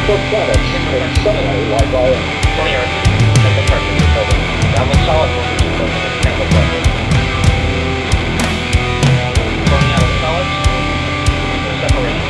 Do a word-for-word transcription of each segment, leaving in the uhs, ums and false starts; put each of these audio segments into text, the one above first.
for planets in sunlight like our own. twenty Earth, take the pressure you're building. Down the solid movement you're building is tangle pressure. Going out of solids, they're separating.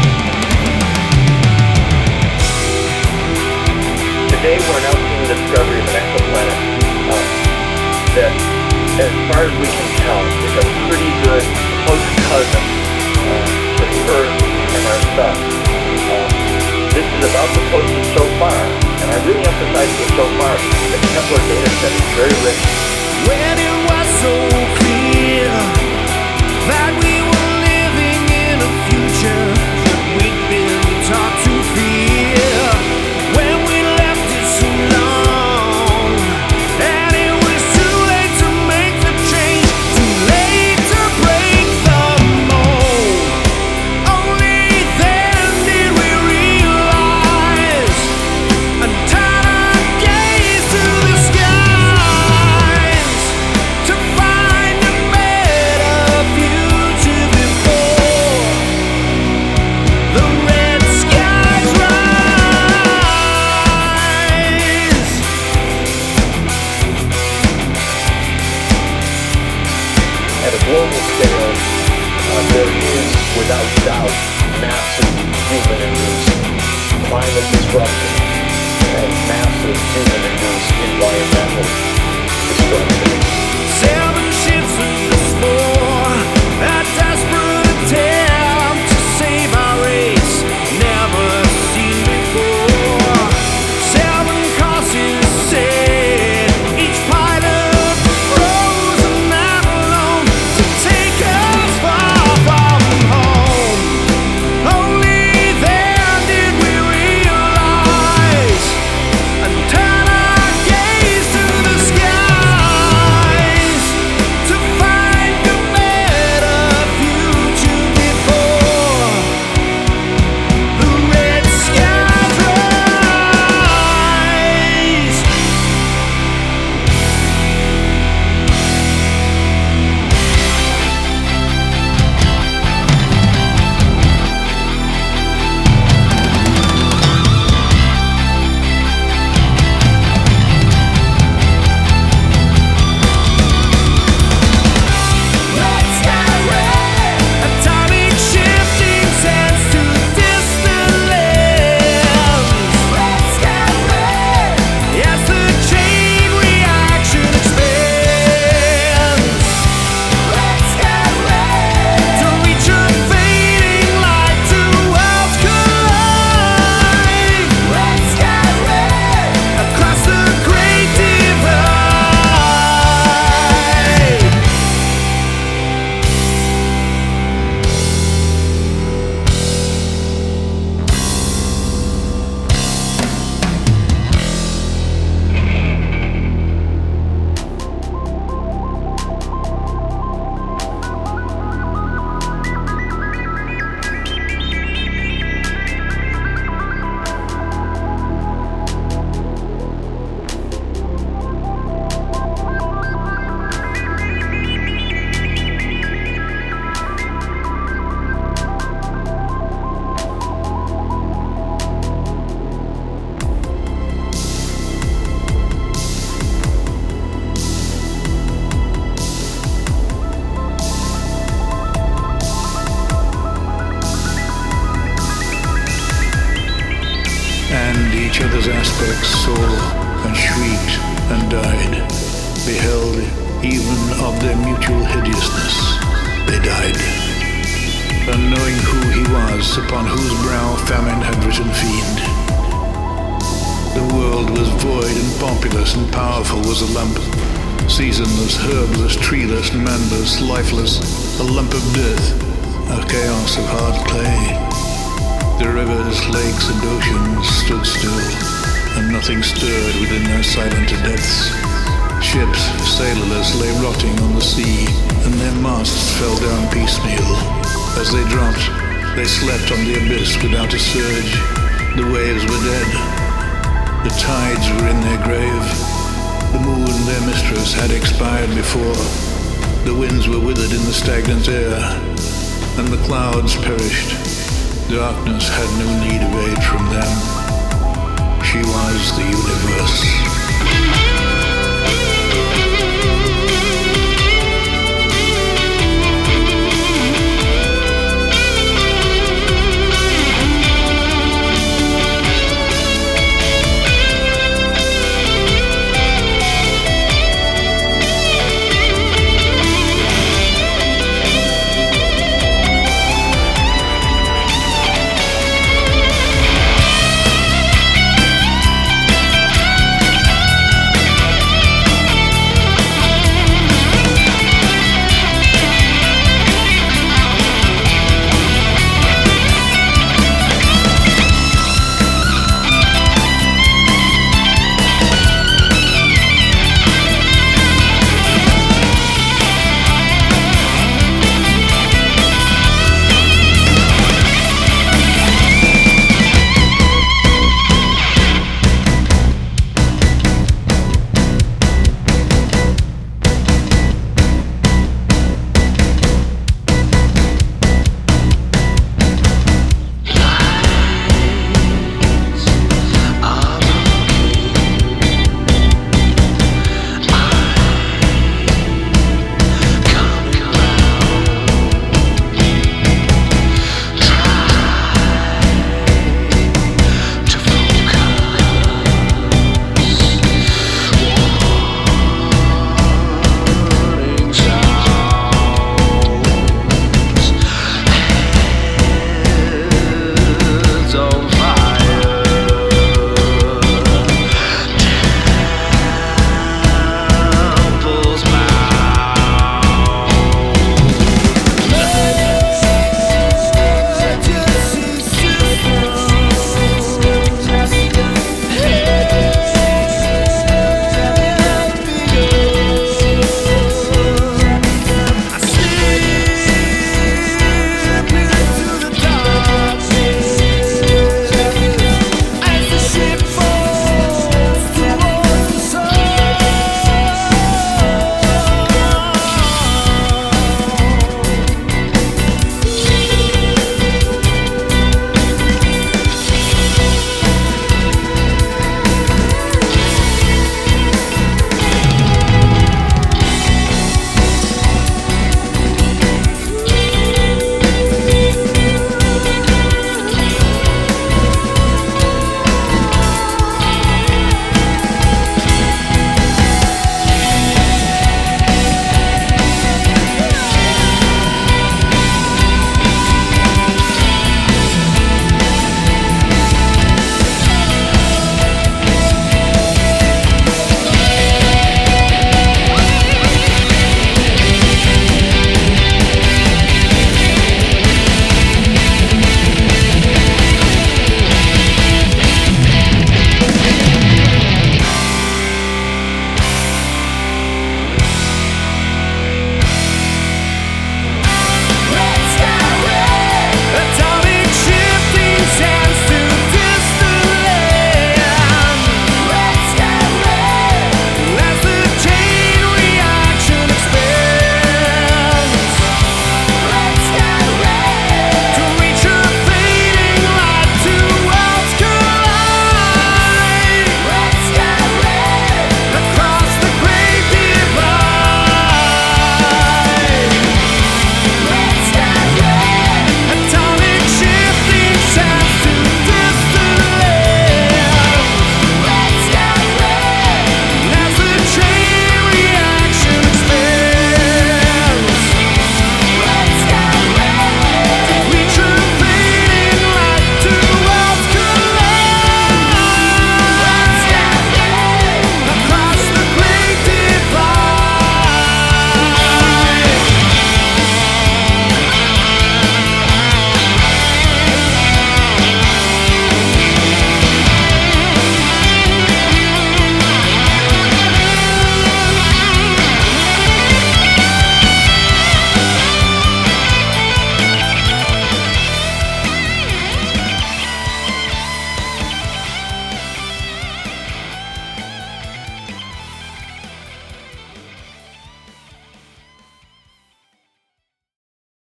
Today we're announcing the discovery of an exoplanet um, that, as far as we can tell, is a pretty good close cousin uh, to the Earth and our Sun. Um, this is about the closest so far, and I really emphasize the so far because the Kepler data set is very rich. When it was so clear that we were living in a future we'd been taught to fear, when we left it so long, and it was too late to make the change, too late to break the mold. Only then did we realize and turn our gaze to the skies to find a better future before the red skies rise. At a global scale, uh, there is, without doubt, massive human-induced climate disruption and massive human-induced environmental destruction. Seven ships in the spore, a desperate attempt to save our race, never seen before. Seven crosses set, each pilot frozen and alone to take us far from home. Only then did we realize and turn our gaze to the skies to find a better future before the red skies rise. Red sky red, atomic shifting sands to distant lands. Red sky red, as the chain reaction expands. Red sky red, to reach a fading light, two worlds collide. Red sky red, across the great divide. And each other's aspects saw and shrieked and died, beheld even of their mutual hideousness, they died. Unknowing who he was, upon whose brow famine had written fiend. The world was void and populous, and powerful was a lump, seasonless, herbless, treeless, manless, lifeless, a lump of death, a chaos of hard clay. The rivers, lakes, and oceans stood still, and nothing stirred within their silent depths. Ships, sailorless, lay rotting on the sea, and their masts fell down piecemeal. As they dropped, they slept on the abyss without a surge. The waves were dead. The tides were in their grave. The moon, their mistress, had expired before. The winds were withered in the stagnant air, and the clouds perished. Darkness had no need of aid from them. She was the universe.